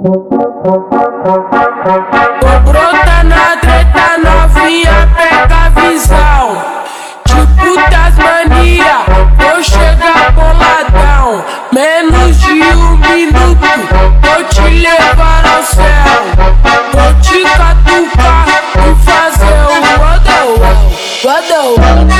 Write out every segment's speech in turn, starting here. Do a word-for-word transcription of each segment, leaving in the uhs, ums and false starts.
Brota na treta, novinha, pega a visão. Tipo das mania, vou chegar boladão. Menos de um minuto, vou te levar ao céu. Vou te catucar e fazer o wadão, wadão.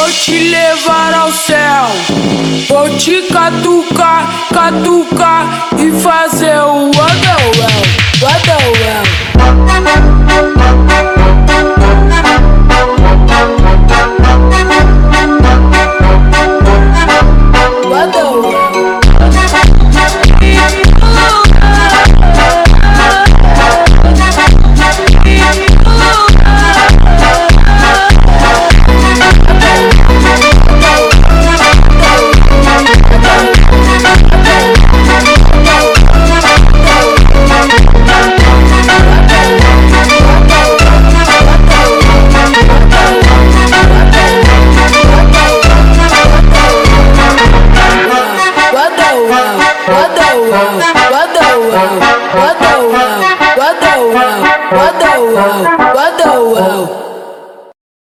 Vou te catucar, catucar